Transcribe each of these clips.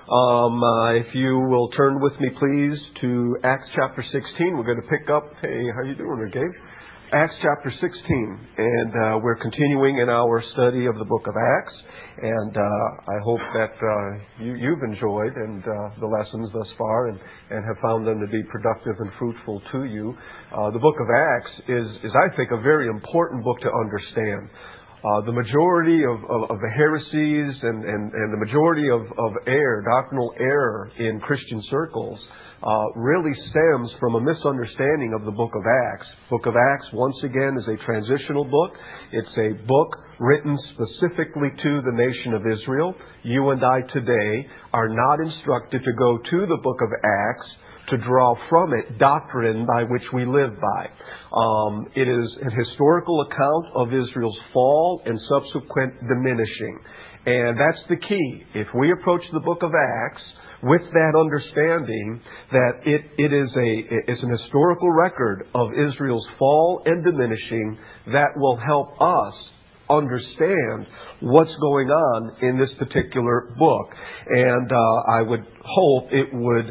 If you will turn with me, please, to Acts chapter 16. We're going to pick up. Hey, how you doing there, Gabe? Acts chapter 16. And we're continuing in our study of the book of Acts. And I hope that you've enjoyed the lessons thus far and have found them to be productive and fruitful to you. The book of Acts is, I think, a very important book to understand. The majority of the heresies and the majority of doctrinal error in Christian circles really stems from a misunderstanding of the book of Acts. Book of Acts, once again, is a transitional book. It's a book written specifically to the nation of Israel. You and I today are not instructed to go to the book of Acts to draw from it doctrine by which we live by. It is a historical account of Israel's fall and subsequent diminishing. And that's the key. If we approach the book of Acts with that understanding that it's an historical record of Israel's fall and diminishing, that will help us understand what's going on in this particular book. And I would hope it would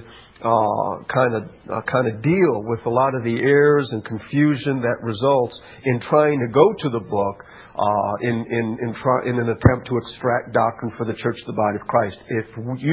kind of deal with a lot of the errors and confusion that results in trying to go to the book in an attempt to extract doctrine for the church, the body of Christ. If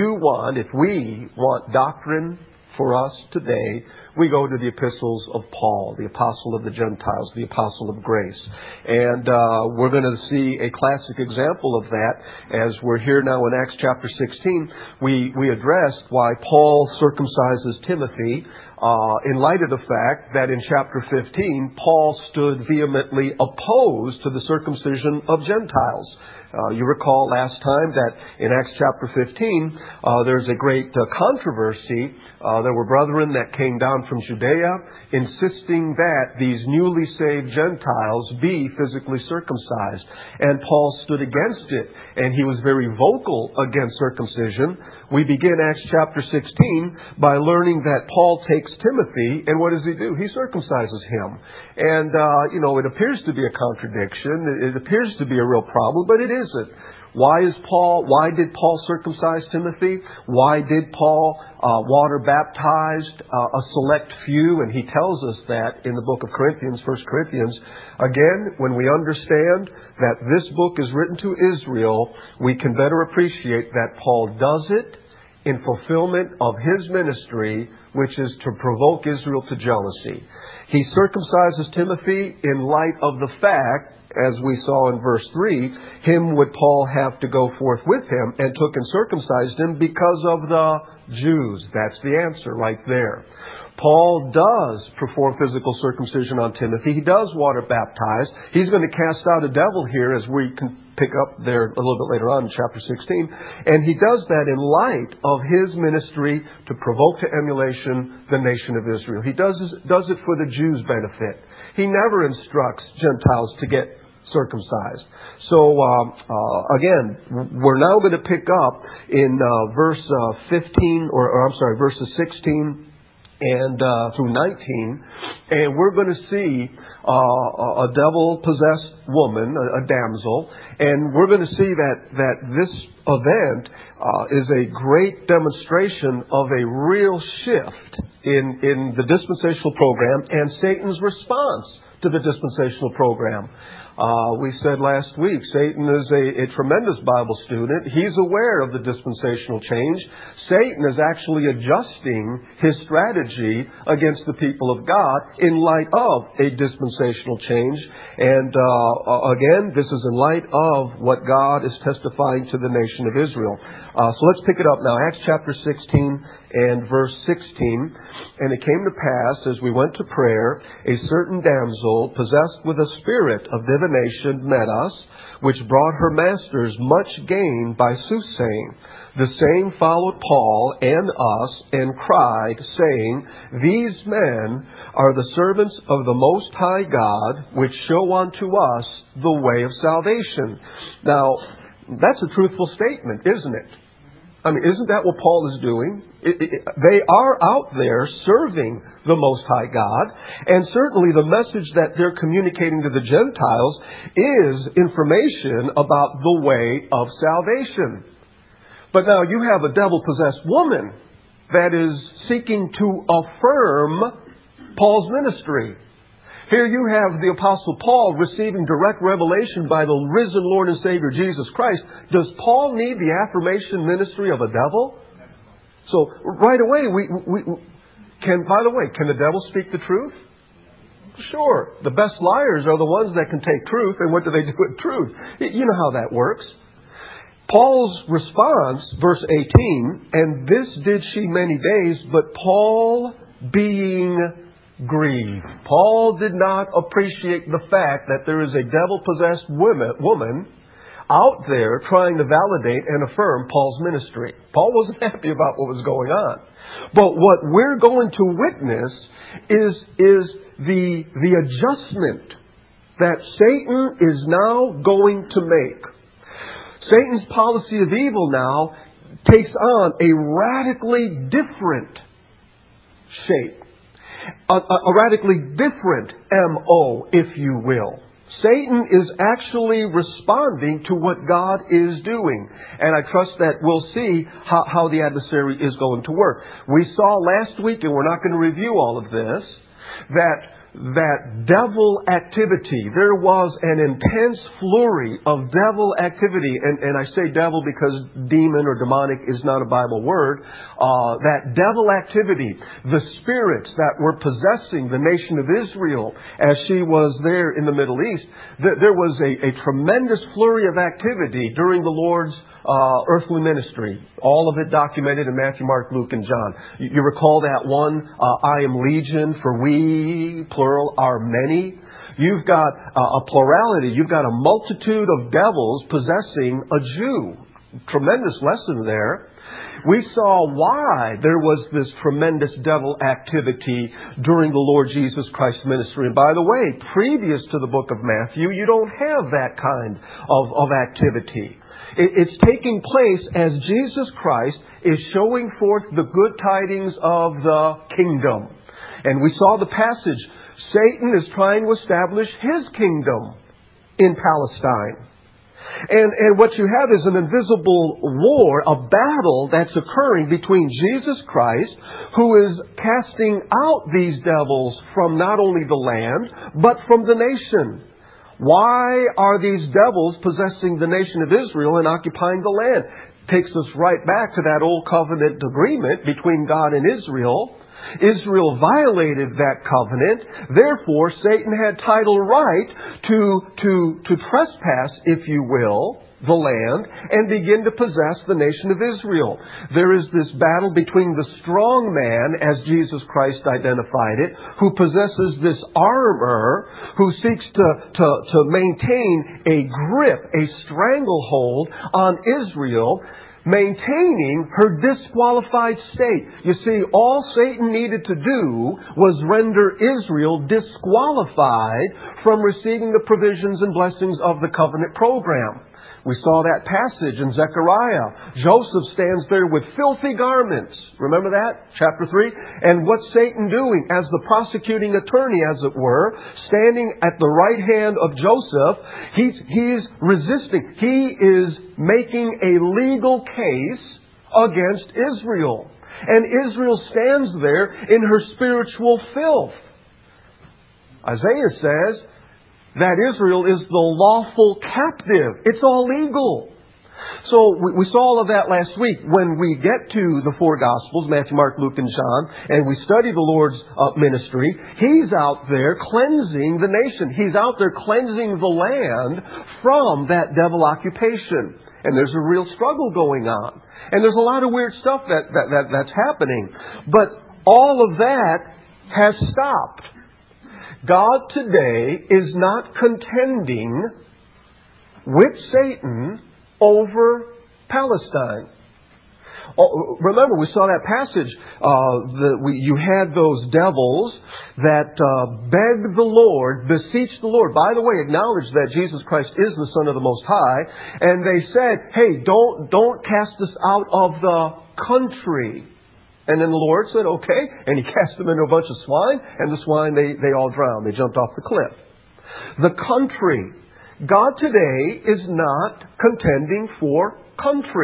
we want doctrine for us today, we go to the epistles of Paul, the apostle of the Gentiles, the apostle of grace. And we're going to see a classic example of that as we're here now in Acts chapter 16. We addressed why Paul circumcises Timothy in light of the fact that in chapter 15, Paul stood vehemently opposed to the circumcision of Gentiles. You recall last time that in Acts chapter 15, there's a great controversy. There were brethren that came down from Judea insisting that these newly saved Gentiles be physically circumcised. And Paul stood against it, and he was very vocal against circumcision. We begin Acts chapter 16 by learning that Paul takes Timothy, and what does he do? He circumcises him. And, it appears to be a contradiction. It appears to be a real problem, but it isn't. Why did Paul circumcise Timothy? Why did Paul water baptized a select few? And he tells us that in the book of Corinthians, 1 Corinthians. Again, when we understand that this book is written to Israel, we can better appreciate that Paul does it in fulfillment of his ministry, which is to provoke Israel to jealousy. He circumcises Timothy in light of the fact, as we saw in verse 3, him would Paul have to go forth with him, and took and circumcised him because of the Jews. That's the answer right there. Paul does perform physical circumcision on Timothy. He does water baptize. He's going to cast out a devil here, as we can pick up there a little bit later on in chapter 16. And he does that in light of his ministry to provoke to emulation the nation of Israel. He does it for the Jews' benefit. He never instructs Gentiles to get circumcised. So, again, we're now going to pick up in verses 16 and through 19, and we're going to see a devil-possessed woman, a damsel, and we're going to see that this event is a great demonstration of a real shift in the dispensational program and Satan's response to the dispensational program. We said last week, Satan is a tremendous Bible student. He's aware of the dispensational change. Satan is actually adjusting his strategy against the people of God in light of a dispensational change. And again, this is in light of what God is testifying to the nation of Israel. So let's pick it up now. Acts chapter 16 and verse 16. And it came to pass, as we went to prayer, a certain damsel possessed with a spirit of divination met us, which brought her masters much gain by soothsaying. The same followed Paul and us, and cried, saying, These men are the servants of the Most High God, which show unto us the way of salvation. Now, that's a truthful statement, isn't it? I mean, isn't that what Paul is doing? They are out there serving the Most High God, and certainly the message that they're communicating to the Gentiles is information about the way of salvation. But now you have a devil-possessed woman that is seeking to affirm Paul's ministry. Here you have the Apostle Paul receiving direct revelation by the risen Lord and Savior Jesus Christ. Does Paul need the affirmation ministry of a devil? So right away, by the way, can the devil speak the truth? Sure. The best liars are the ones that can take truth, and what do they do with truth? You know how that works. Paul's response, verse 18, and this did she many days, but Paul being grieved. Paul did not appreciate the fact that there is a devil-possessed woman out there trying to validate and affirm Paul's ministry. Paul wasn't happy about what was going on. But what we're going to witness is the adjustment that Satan is now going to make. Satan's policy of evil now takes on a radically different shape. A radically different MO, if you will. Satan is actually responding to what God is doing. And I trust that we'll see how the adversary is going to work. We saw last week, and we're not going to review all of this, that devil activity. There was an intense flurry of devil activity. And I say devil because demon or demonic is not a Bible word. That devil activity, the spirits that were possessing the nation of Israel as she was there in the Middle East, there was a tremendous flurry of activity during the Lord's earthly ministry. All of it documented in Matthew, Mark, Luke, and John. You recall that one, I am legion, for we, plural, are many. You've got a plurality. You've got a multitude of devils possessing a Jew. Tremendous lesson there. We saw why there was this tremendous devil activity during the Lord Jesus Christ's ministry. And by the way, previous to the book of Matthew, you don't have that kind of activity. It's taking place as Jesus Christ is showing forth the good tidings of the kingdom. And we saw the passage. Satan is trying to establish his kingdom in Palestine. And what you have is an invisible war, a battle that's occurring between Jesus Christ, who is casting out these devils from not only the land, but from the nation. Why are these devils possessing the nation of Israel and occupying the land? Takes us right back to that old covenant agreement between God and Israel. Israel violated that covenant. Therefore, Satan had title right to trespass, if you will, the land and begin to possess the nation of Israel. There is this battle between the strong man, as Jesus Christ identified it, who possesses this armor, who seeks to maintain a grip, a stranglehold on Israel, maintaining her disqualified state. You see, all Satan needed to do was render Israel disqualified from receiving the provisions and blessings of the covenant program. We saw that passage in Zechariah. Joseph stands there with filthy garments. Remember that? Chapter 3. And what's Satan doing? As the prosecuting attorney, as it were, standing at the right hand of Joseph, he's resisting. He is making a legal case against Israel. And Israel stands there in her spiritual filth. Isaiah says that Israel is the lawful captive. It's all legal. So we saw all of that last week. When we get to the four Gospels, Matthew, Mark, Luke, and John, and we study the Lord's ministry, He's out there cleansing the nation. He's out there cleansing the land from that devil occupation. And there's a real struggle going on. And there's a lot of weird stuff that's happening. But all of that has stopped. God today is not contending with Satan over Palestine. Remember, we saw that passage. You had those devils that begged the Lord, beseeched the Lord. By the way, acknowledge that Jesus Christ is the Son of the Most High. And they said, hey, don't cast us out of the country. And then the Lord said, okay. And He cast them into a bunch of swine. And the swine, they all drowned. They jumped off the cliff. The country. God today is not contending for country,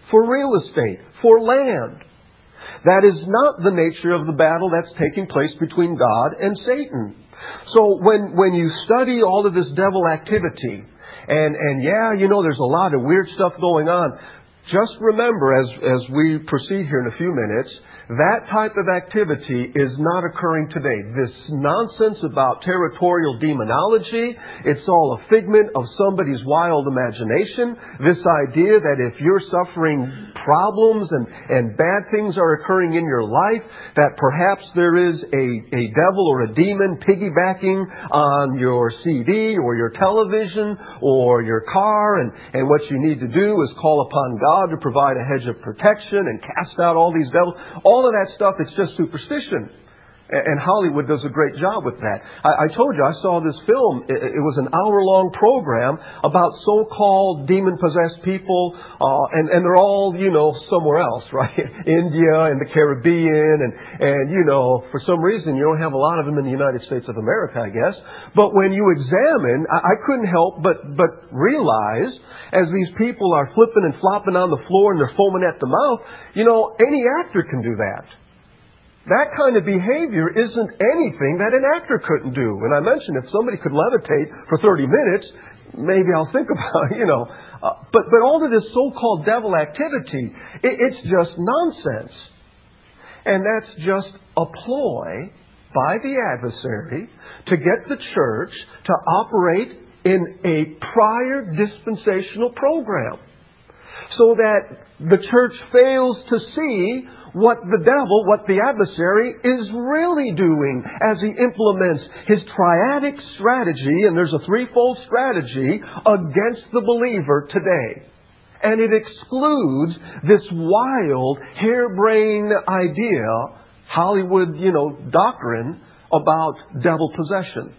for real estate, for land. That is not the nature of the battle that's taking place between God and Satan. So when you study all of this devil activity, and yeah, there's a lot of weird stuff going on, just remember as we proceed here in a few minutes, that type of activity is not occurring today. This nonsense about territorial demonology, it's all a figment of somebody's wild imagination. This idea that if you're suffering problems and bad things are occurring in your life, that perhaps there is a devil or a demon piggybacking on your CD or your television or your car, and what you need to do is call upon God to provide a hedge of protection and cast out all these devils. All of that stuff, it's just superstition. And Hollywood does a great job with that. I told you, I saw this film. It was an hour-long program about so-called demon-possessed people, and they're all, somewhere else, right? India and the Caribbean, and for some reason you don't have a lot of them in the United States of America, I guess. But when you examine, I couldn't help but realize, as these people are flipping and flopping on the floor and they're foaming at the mouth, any actor can do that. That kind of behavior isn't anything that an actor couldn't do. And I mentioned if somebody could levitate for 30 minutes, maybe I'll think about it, But all of this so-called devil activity, it's just nonsense. And that's just a ploy by the adversary to get the church to operate in a prior dispensational program, so that the church fails to see what the devil, what the adversary is really doing as he implements his triadic strategy, and there's a threefold strategy against the believer today. And it excludes this wild, harebrained idea, Hollywood, doctrine about devil possession.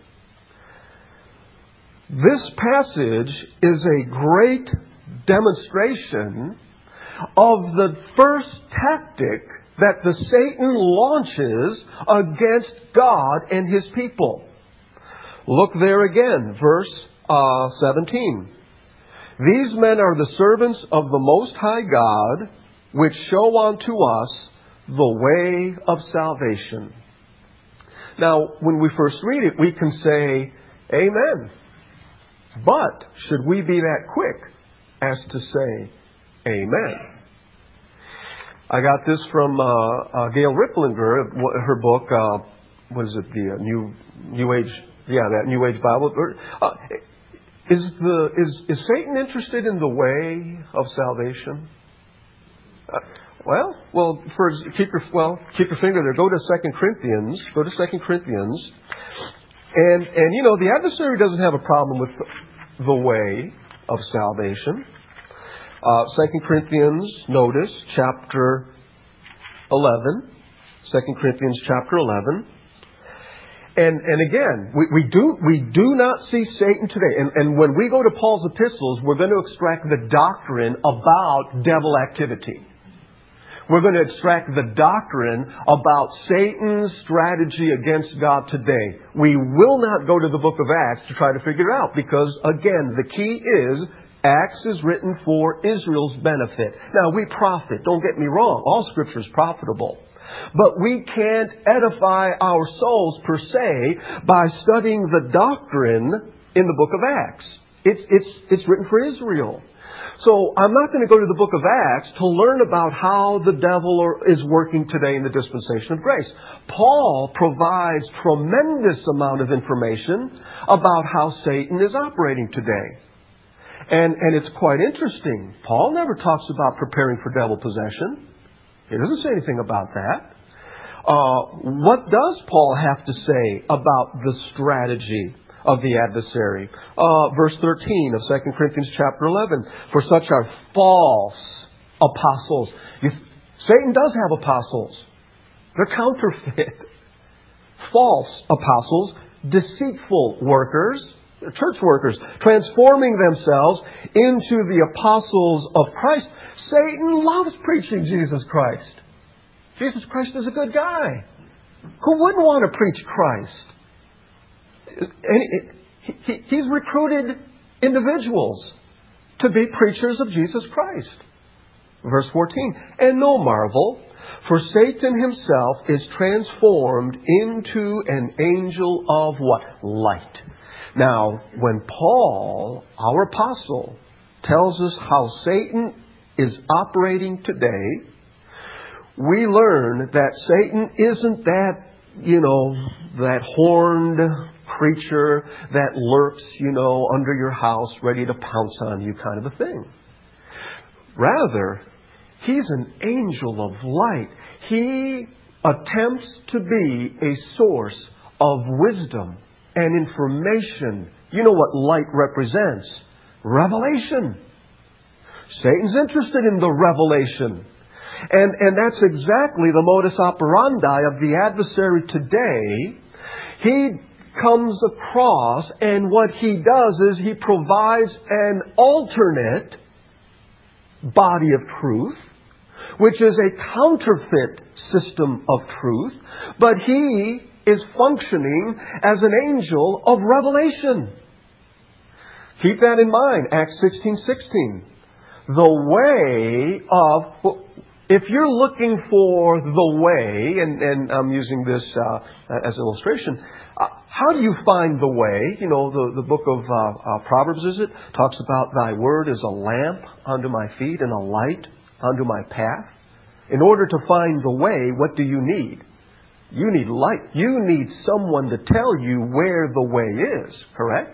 This passage is a great demonstration of the first tactic that the Satan launches against God and His people. Look there again, verse 17. These men are the servants of the Most High God, which show unto us the way of salvation. Now, when we first read it, we can say, Amen. But should we be that quick as to say, Amen? I got this from Gail Riplinger, her book, what is it, the New Age, that New Age Bible. Is Satan interested in the way of salvation? Keep your finger there. Go to 2 Corinthians. Go to 2 Corinthians. And the adversary doesn't have a problem with the way of salvation. 2 Corinthians, notice, chapter 11. 2 Corinthians chapter 11. And again, we do not see Satan today. And when we go to Paul's epistles, we're going to extract the doctrine about devil activity. We're going to extract the doctrine about Satan's strategy against God today. We will not go to the book of Acts to try to figure it out, because, again, the key is Acts is written for Israel's benefit. Now, we profit. Don't get me wrong. All Scripture is profitable. But we can't edify our souls, per se, by studying the doctrine in the book of Acts. It's written for Israel. So I'm not going to go to the book of Acts to learn about how the devil is working today in the dispensation of grace. Paul provides tremendous amount of information about how Satan is operating today. And it's quite interesting. Paul never talks about preparing for devil possession. He doesn't say anything about that. What does Paul have to say about the strategy of the adversary? Verse 13 of 2 Corinthians chapter 11. For such are false apostles. Satan does have apostles. They're counterfeit. False apostles, deceitful workers, church workers, transforming themselves into the apostles of Christ. Satan loves preaching Jesus Christ. Jesus Christ is a good guy. Who wouldn't want to preach Christ? And he's recruited individuals to be preachers of Jesus Christ. Verse 14, and no marvel, for Satan himself is transformed into an angel of what? Light. Now, when Paul, our apostle, tells us how Satan is operating today, we learn that Satan isn't that, that horned creature that lurks, under your house ready to pounce on you kind of a thing. Rather, he's an angel of light. He attempts to be a source of wisdom and information. You know what light represents? Revelation. Satan's interested in the revelation. And that's exactly the modus operandi of the adversary today. He comes across, and what he does is he provides an alternate body of truth, which is a counterfeit system of truth, but he is functioning as an angel of revelation. Keep that in mind, Acts 16:16. The way of... If you're looking for the way, and I'm using this as an illustration, how do you find the way? The book of Proverbs, talks about thy word is a lamp unto my feet and a light unto my path. In order to find the way, what do you need? You need light. You need someone to tell you where the way is, correct?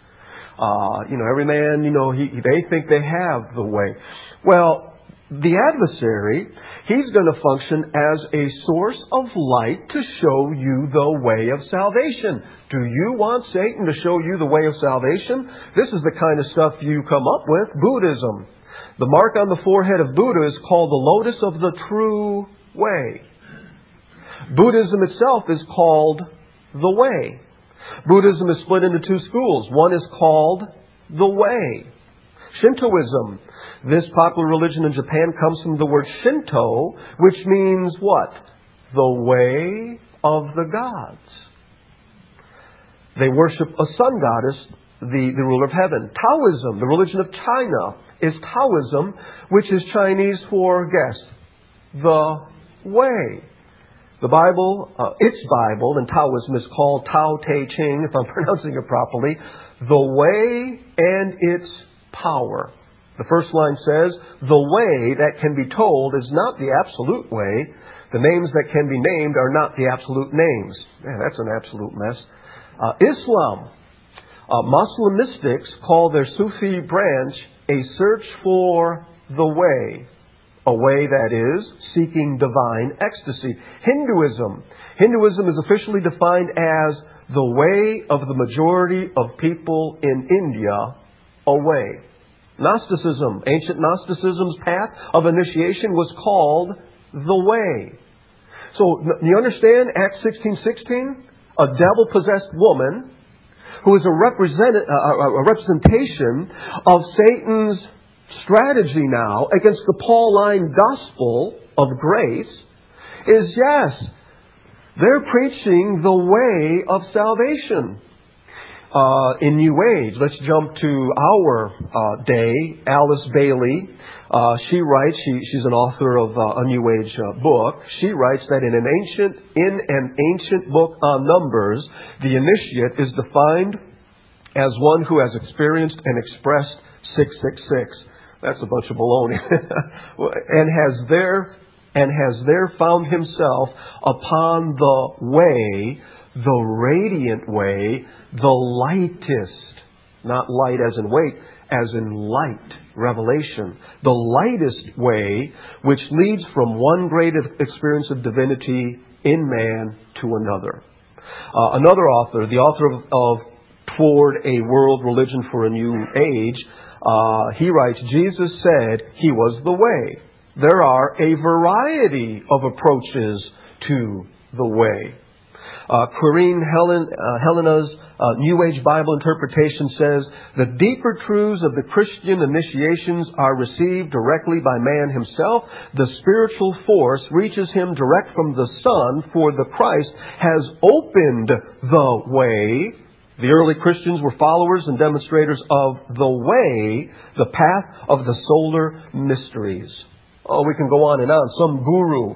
Every man, they think they have the way. Well, the adversary, he's going to function as a source of light to show you the way of salvation. Do you want Satan to show you the way of salvation? This is the kind of stuff you come up with. Buddhism. The mark on the forehead of Buddha is called the lotus of the true way. Buddhism itself is called the way. Buddhism is split into two schools. One is called the way. Shintoism. This popular religion in Japan comes from the word Shinto, which means what? The way of the gods. They worship a sun goddess, the ruler of heaven. Taoism, the religion of China, is Taoism, which is Chinese for, guess, the way. The Bible, its Bible in Taoism is called Tao Te Ching, if I'm pronouncing it properly, the way and its power. The first line says, the way that can be told is not the absolute way. The names that can be named are not the absolute names. Man, that's an absolute mess. Islam. Muslim mystics call their Sufi branch a search for the way. A way that is seeking divine ecstasy. Hinduism. Hinduism is officially defined as the way of the majority of people in India away. Gnosticism, ancient Gnosticism's path of initiation was called the way. So, you understand Acts 16:16? A devil-possessed woman who is a representation of Satan's strategy now against the Pauline gospel of grace is, yes, they're preaching the way of salvation. In New Age, let's jump to our day. Alice Bailey, she writes. She's an author of a New Age book. She writes that in an ancient book on numbers, the initiate is defined as one who has experienced and expressed 666. That's a bunch of baloney, and has there found himself upon the way. The radiant way, the lightest, not light as in weight, as in light, revelation. The lightest way, which leads from one great experience of divinity in man to another. Another author, the author of Toward a World Religion for a New Age, he writes, Jesus said he was the way. There are a variety of approaches to the way. Quirine Helena's New Age Bible interpretation says, the deeper truths of the Christian initiations are received directly by man himself. The spiritual force reaches him direct from the Son, for the Christ has opened the way. The early Christians were followers and demonstrators of the way, the path of the solar mysteries. Oh, we can go on and on. Some guru,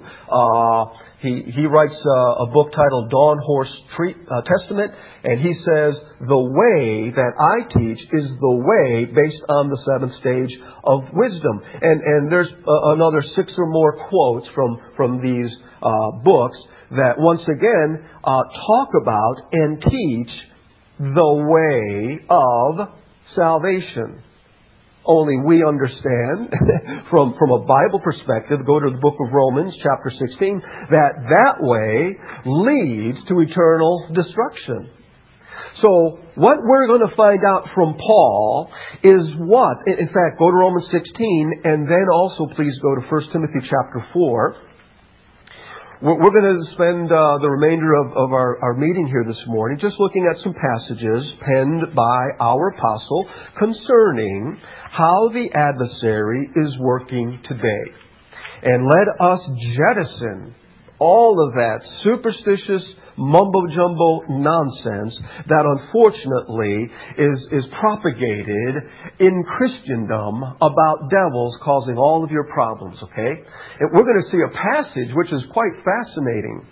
he writes a book titled Dawn Horse Testament, and he says, the way that I teach is the way based on the seventh stage of wisdom. And there's another 6 or more quotes from these books that once again talk about and teach the way of salvation. Only we understand from a Bible perspective, go to the book of Romans chapter 16, that way leads to eternal destruction. So what we're going to find out from Paul is what? In fact, go to Romans 16 and then also please go to 1 Timothy chapter 4. We're going to spend the remainder of our meeting here this morning just looking at some passages penned by our apostle concerning how the adversary is working today. And let us jettison all of that superstitious mumbo-jumbo nonsense that unfortunately is propagated in Christendom about devils causing all of your problems, okay? And we're going to see a passage which is quite fascinating.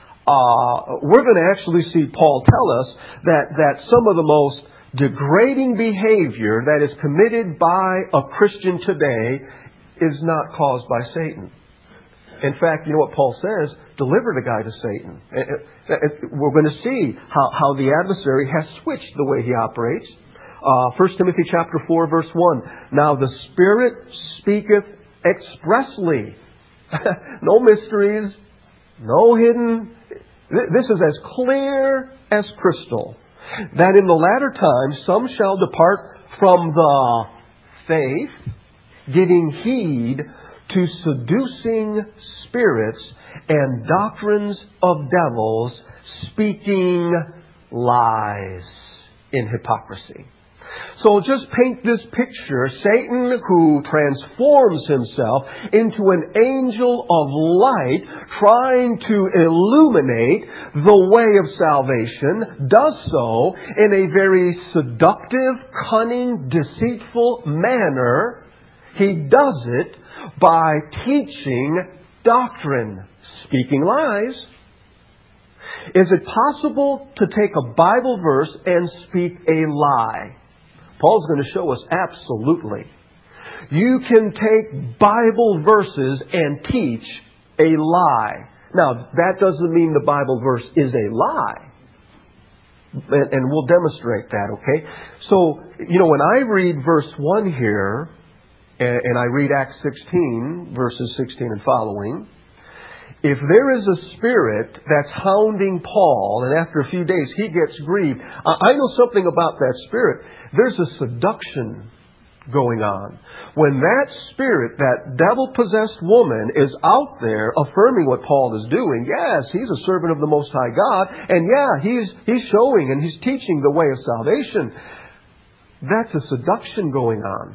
We're going to actually see Paul tell us that some of the most degrading behavior that is committed by a Christian today is not caused by Satan. In fact, you know what Paul says? Deliver the guy to Satan. We're going to see how the adversary has switched the way he operates. 1 Timothy chapter 4, verse 1. Now the Spirit speaketh expressly. No mysteries, no hidden. This is as clear as crystal. That in the latter times some shall depart from the faith, giving heed to seducing spirits and doctrines of devils, speaking lies in hypocrisy. So just paint this picture. Satan, who transforms himself into an angel of light, trying to illuminate the way of salvation, does so in a very seductive, cunning, deceitful manner. He does it by teaching doctrine, speaking lies. Is it possible to take a Bible verse and speak a lie? Paul's going to show us absolutely. You can take Bible verses and teach a lie. Now, that doesn't mean the Bible verse is a lie. And we'll demonstrate that, okay? So, when I read verse 1 here, and I read Acts 16, verses 16 and following, if there is a spirit that's hounding Paul, and after a few days he gets grieved, I know something about that spirit. There's a seduction going on. When that spirit, that devil-possessed woman, is out there affirming what Paul is doing, yes, he's a servant of the Most High God, and yeah, he's showing and he's teaching the way of salvation. That's a seduction going on.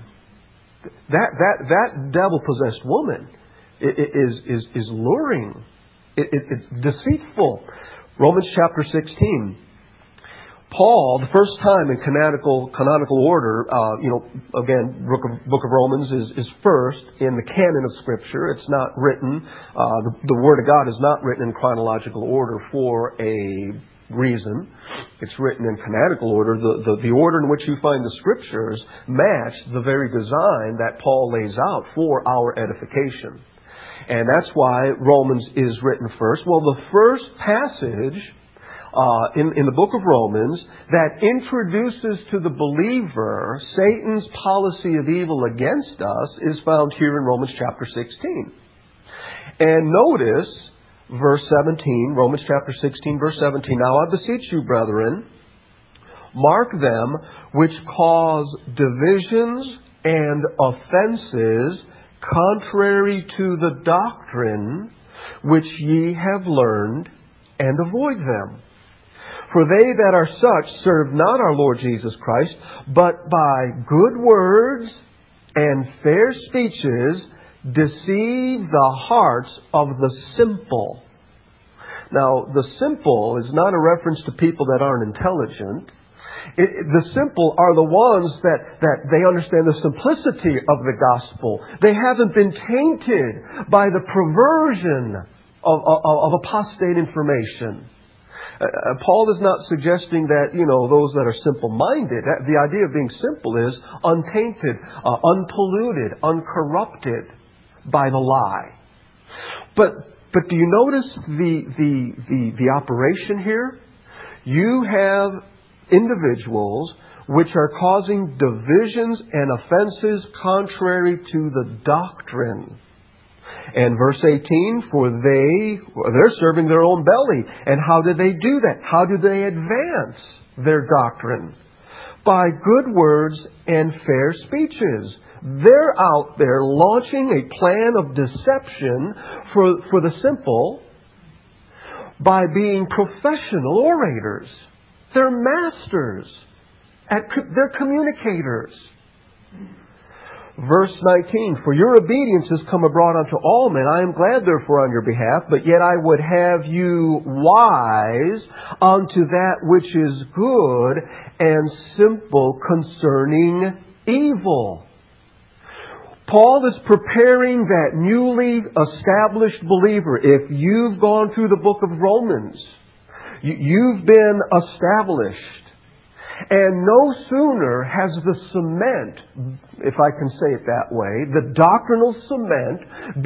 That devil-possessed woman is luring. It's deceitful. Romans chapter 16. Paul, the first time in canonical order, again, Book of Romans is first in the canon of Scripture. It's not written. The Word of God is not written in chronological order for a reason. It's written in canonical order. The order in which you find the Scriptures match the very design that Paul lays out for our edification. And that's why Romans is written first. Well, the first passage in the book of Romans that introduces to the believer Satan's policy of evil against us is found here in Romans chapter 16. And notice verse 17, Romans chapter 16, verse 17. Now I beseech you, brethren, mark them which cause divisions and offenses contrary to the doctrine which ye have learned, and avoid them. For they that are such serve not our Lord Jesus Christ, but by good words and fair speeches deceive the hearts of the simple. Now, the simple is not a reference to people that aren't intelligent. The simple are the ones that they understand the simplicity of the gospel. They haven't been tainted by the perversion of apostate information. Paul is not suggesting that, those that are simple-minded. The idea of being simple is untainted, unpolluted, uncorrupted by the lie. But do you notice the operation here? You have individuals which are causing divisions and offenses contrary to the doctrine. And verse 18, for they're serving their own belly. And how do they do that? How do they advance their doctrine? By good words and fair speeches. They're out there launching a plan of deception for the simple by being professional orators. They're masters. They're communicators. Verse 19, for your obedience has come abroad unto all men. I am glad therefore on your behalf, but yet I would have you wise unto that which is good and simple concerning evil. Paul is preparing that newly established believer. If you've gone through the book of Romans, you've been established. And no sooner has the cement, if I can say it that way, the doctrinal cement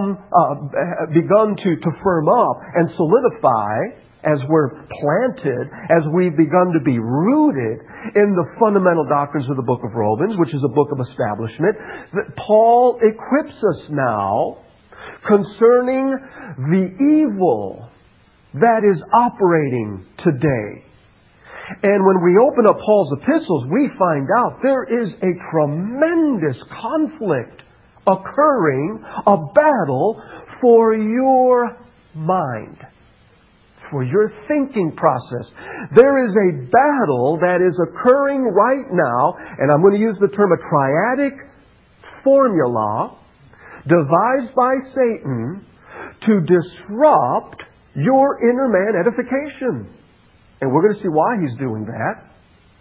begun to firm up and solidify as we're planted, as we've begun to be rooted in the fundamental doctrines of the book of Romans, which is a book of establishment, that Paul equips us now concerning the evil that is operating today. And when we open up Paul's epistles, we find out there is a tremendous conflict occurring, a battle for your mind, for your thinking process. There is a battle that is occurring right now, and I'm going to use the term a triadic formula devised by Satan to disrupt your inner man edification. And we're going to see why he's doing that.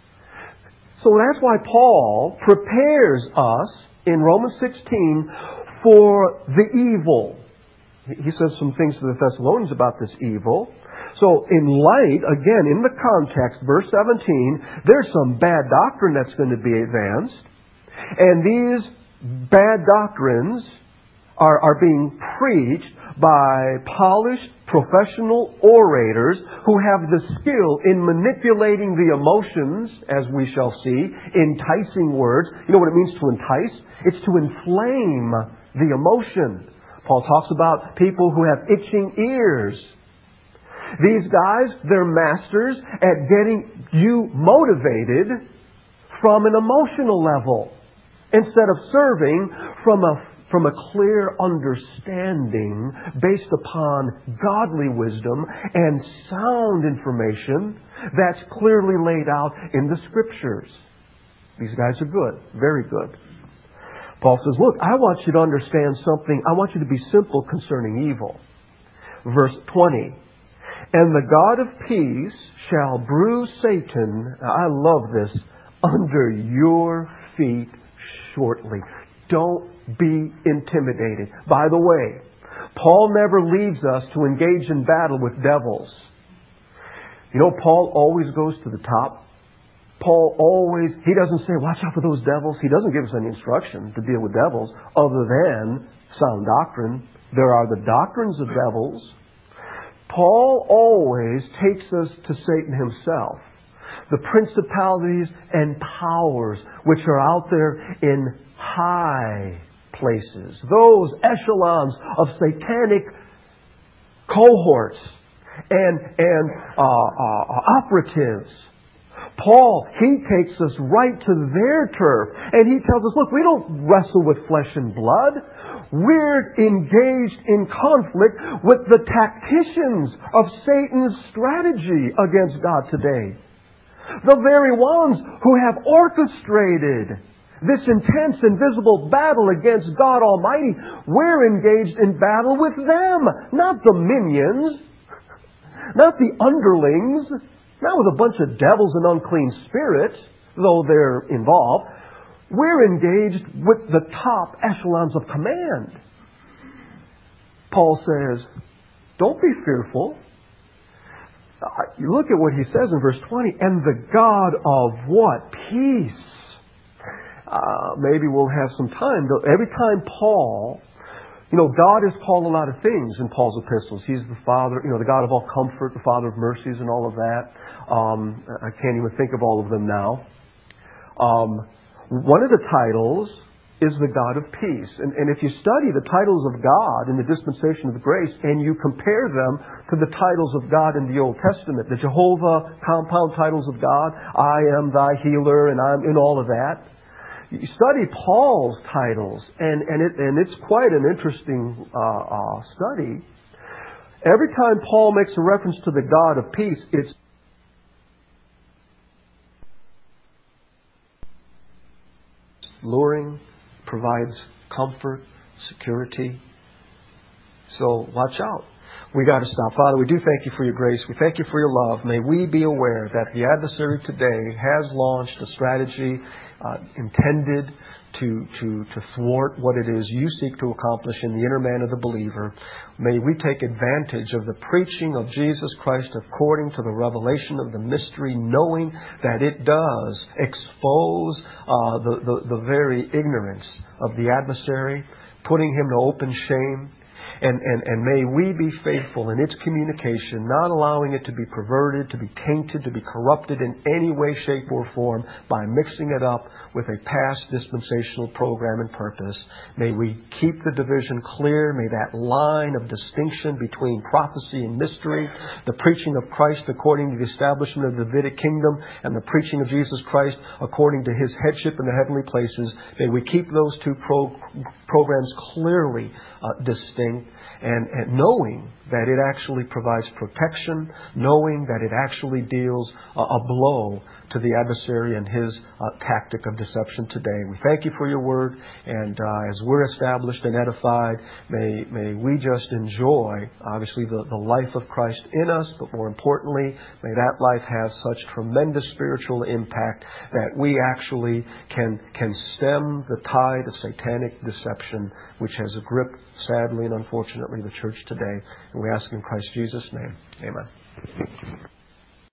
So that's why Paul prepares us in Romans 16 for the evil. He says some things to the Thessalonians about this evil. So in light, again, in the context, verse 17, there's some bad doctrine that's going to be advanced. And these bad doctrines are being preached by polished, professional orators who have the skill in manipulating the emotions, as we shall see, enticing words. You know what it means to entice? It's to inflame the emotion. Paul talks about people who have itching ears. These guys, they're masters at getting you motivated from an emotional level instead of serving from a clear understanding based upon godly wisdom and sound information that's clearly laid out in the Scriptures. These guys are good, very good. Paul says, look, I want you to understand something. I want you to be simple concerning evil. Verse 20, and the God of peace shall bruise Satan, I love this, under your feet shortly. Don't be intimidated. By the way, Paul never leaves us to engage in battle with devils. You know, Paul always goes to the top. He doesn't say, watch out for those devils. He doesn't give us any instruction to deal with devils other than sound doctrine. There are the doctrines of devils. Paul always takes us to Satan himself. The principalities and powers which are out there in high places. Those echelons of satanic cohorts and operatives. Paul, he takes us right to their turf. And he tells us, look, we don't wrestle with flesh and blood. We're engaged in conflict with the tacticians of Satan's strategy against God today. The very ones who have orchestrated this intense and visible battle against God Almighty. We're engaged in battle with them, not the minions, not the underlings. not with a bunch of devils and unclean spirits, though they're involved. We're engaged with the top echelons of command. Paul says, don't be fearful. You look at what he says in verse 20, and the God of what? Peace. Maybe we'll have some time. Every time Paul, God is called a lot of things in Paul's epistles. He's the Father, the God of all comfort, the Father of mercies and all of that. I can't even think of all of them now. One of the titles is the God of peace. And if you study the titles of God in the dispensation of grace and you compare them to the titles of God in the Old Testament, the Jehovah compound titles of God, I am thy healer and I'm in all of that. You study Paul's titles and it's quite an interesting study. Every time Paul makes a reference to the God of peace, it's luring, provides comfort, security. So watch out. We got to stop. Father, we do thank you for your grace. We thank you for your love. May we be aware that the adversary today has launched a strategy intended to thwart what it is you seek to accomplish in the inner man of the believer. May we take advantage of the preaching of Jesus Christ according to the revelation of the mystery, knowing that it does expose the very ignorance of the adversary, putting him to open shame. And may we be faithful in its communication, not allowing it to be perverted, to be tainted, to be corrupted in any way, shape, or form by mixing it up with a past dispensational program and purpose. May we keep the division clear. May that line of distinction between prophecy and mystery, the preaching of Christ according to the establishment of the Davidic kingdom, and the preaching of Jesus Christ according to His headship in the heavenly places, may we keep those two programs clearly distinct, and knowing that it actually provides protection, knowing that it actually deals a blow to the adversary and his tactic of deception today. We thank you for your word, and as we're established and edified, may we just enjoy, obviously, the life of Christ in us, but more importantly, may that life have such tremendous spiritual impact that we actually can stem the tide of satanic deception which has gripped, sadly and unfortunately, the church today. And we ask in Christ Jesus' name. Amen.